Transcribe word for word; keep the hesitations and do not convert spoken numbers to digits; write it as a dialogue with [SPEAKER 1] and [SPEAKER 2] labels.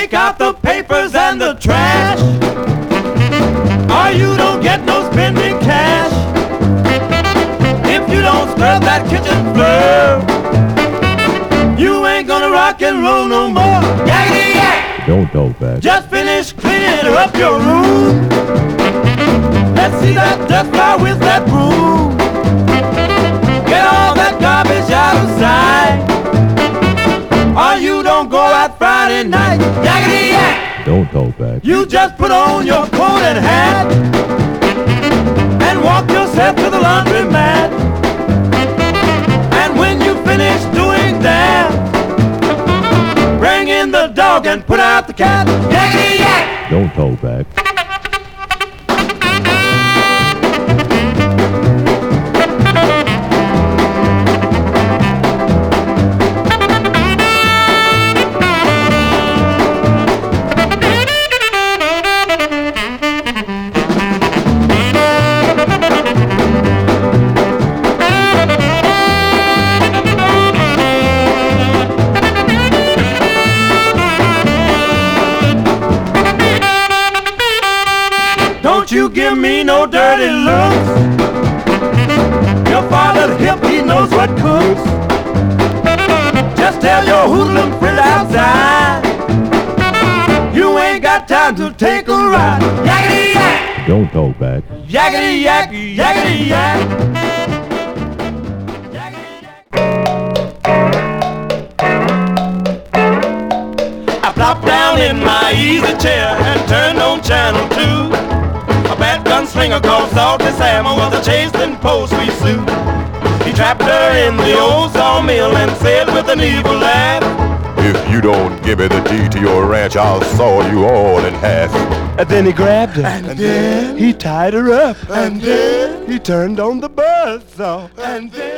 [SPEAKER 1] take out the papers and the trash, or you don't get no spending cash. If you don't scrub that kitchen floor, you ain't gonna rock and roll no more. Yakety yak!
[SPEAKER 2] Don't talk back.
[SPEAKER 1] Just finish cleaning up your room. Let's see that dust fly with that broom. Get all that garbage out of sight, or you don't go out Friday night. Yakety yak!
[SPEAKER 2] Don't talk back.
[SPEAKER 1] You just put on your coat and hat and walk yourself to the laundromat. And when you finish doing that, bring in the dog and put out the cat. Yakety yak!
[SPEAKER 2] Don't talk back.
[SPEAKER 1] Don't you give me no dirty looks. Your father's hip, he knows what cooks. Just tell your hoodlum friend outside, you ain't got time to take a ride. Yakety yak!
[SPEAKER 2] Don't talk back.
[SPEAKER 1] Yakety yak, yakety yak. Yakety yak. I plopped down in my easy chair and turned on channel two. A bad gunslinger called Salty Sam was a chasing post we Sue. He trapped her in the old sawmill and said with an evil laugh,
[SPEAKER 3] "If you don't give me the deed to your ranch, I'll saw you all in half."
[SPEAKER 1] And then he grabbed her,
[SPEAKER 4] And then
[SPEAKER 1] he tied her up,
[SPEAKER 4] And then
[SPEAKER 1] he turned on the buzzsaw,
[SPEAKER 4] And then